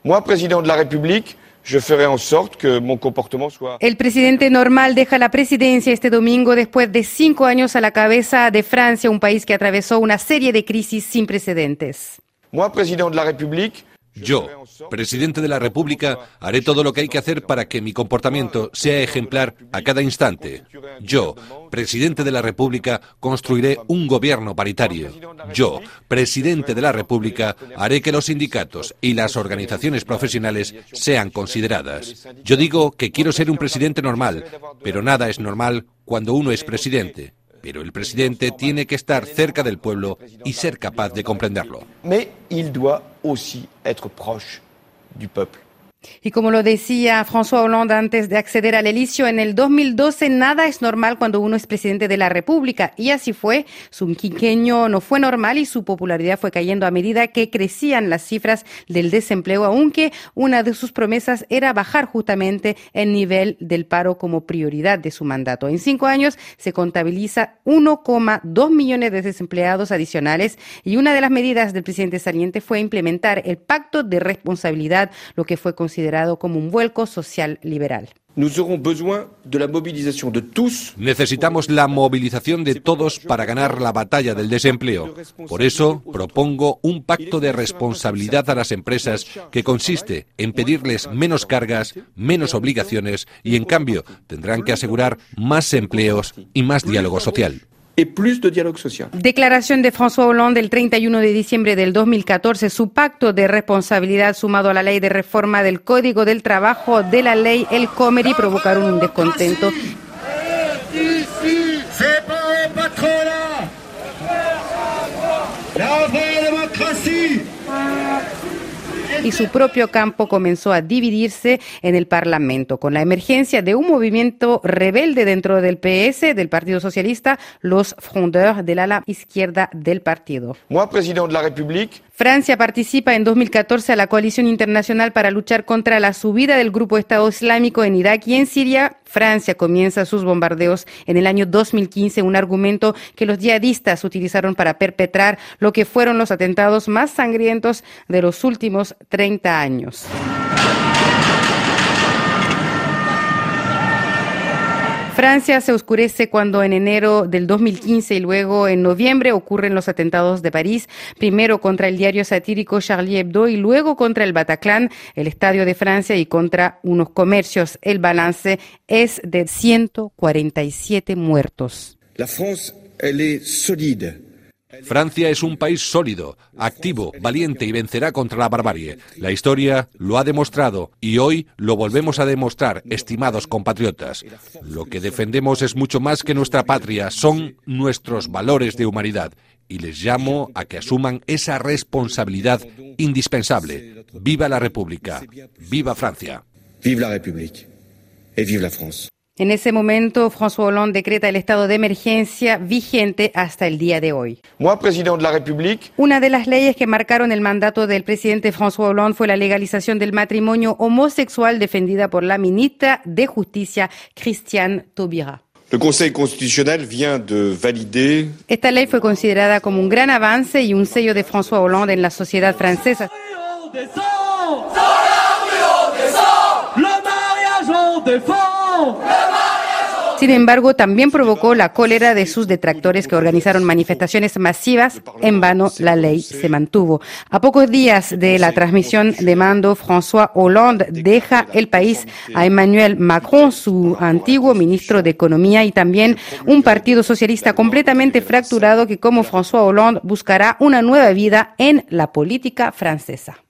Moi, président de la République, je ferai en sorte que mon comportement soit... El presidente normal deja la presidencia este domingo después de 5 años a la cabeza de Francia, un país que atravesó una serie de crisis sin precedentes. Moi, président de la République... Yo, presidente de la República, haré todo lo que hay que hacer para que mi comportamiento sea ejemplar a cada instante. Yo, presidente de la República, construiré un gobierno paritario. Yo, presidente de la República, haré que los sindicatos y las organizaciones profesionales sean consideradas. Yo digo que quiero ser un presidente normal, pero nada es normal cuando uno es presidente. Pero el presidente tiene que estar cerca del pueblo y ser capaz de comprenderlo. Mais il doit aussi être proche du peuple. Y como lo decía François Hollande antes de acceder al Elíseo en el 2012, nada es normal cuando uno es presidente de la República. Y así fue. Su quinquenio no fue normal y su popularidad fue cayendo a medida que crecían las cifras del desempleo, aunque una de sus promesas era bajar justamente el nivel del paro como prioridad de su mandato. En 5 años se contabiliza 1,2 millones de desempleados adicionales y una de las medidas del presidente saliente fue implementar el Pacto de Responsabilidad, lo que fue considerado como un vuelco social liberal. Necesitamos la movilización de todos para ganar la batalla del desempleo. Por eso propongo un pacto de responsabilidad a las empresas que consiste en pedirles menos cargas, menos obligaciones y en cambio tendrán que asegurar más empleos y más diálogo social. Y plus de diálogo social. Declaración de François Hollande el 31 de diciembre del 2014. Su pacto de responsabilidad sumado a la ley de reforma del Código del Trabajo de la ley El Khomri provocaron un descontento. Y su propio campo comenzó a dividirse en el Parlamento, con la emergencia de un movimiento rebelde dentro del PS, del Partido Socialista, los Frondeurs del ala izquierda del partido. Moi, président de la République... Francia participa en 2014 a la coalición internacional para luchar contra la subida del grupo Estado Islámico en Irak y en Siria. Francia comienza sus bombardeos en el año 2015, un argumento que los yihadistas utilizaron para perpetrar lo que fueron los atentados más sangrientos de los últimos 30 años. Francia se oscurece cuando en enero del 2015 y luego en noviembre ocurren los atentados de París, primero contra el diario satírico Charlie Hebdo y luego contra el Bataclan, el Estadio de Francia y contra unos comercios. El balance es de 147 muertos. La France, elle est solide. Francia es un país sólido, activo, valiente y vencerá contra la barbarie. La historia lo ha demostrado y hoy lo volvemos a demostrar, estimados compatriotas. Lo que defendemos es mucho más que nuestra patria, son nuestros valores de humanidad. Y les llamo a que asuman esa responsabilidad indispensable. ¡Viva la República! ¡Viva Francia! Vive la République et vive la France. En ese momento, François Hollande decreta el estado de emergencia vigente hasta el día de hoy. Moi, président de la République... Una de las leyes que marcaron el mandato del presidente François Hollande fue la legalización del matrimonio homosexual defendida por la ministra de Justicia, Christiane Taubira. Le Conseil constitutionnel vient de valider... Esta ley fue considerada como un gran avance y un sello de François Hollande en la sociedad francesa. Sin embargo, también provocó la cólera de sus detractores que organizaron manifestaciones masivas. En vano, la ley se mantuvo. A pocos días de la transmisión de mando, François Hollande deja el país a Emmanuel Macron, su antiguo ministro de Economía, y también un partido socialista completamente fracturado que, como François Hollande, buscará una nueva vida en la política francesa.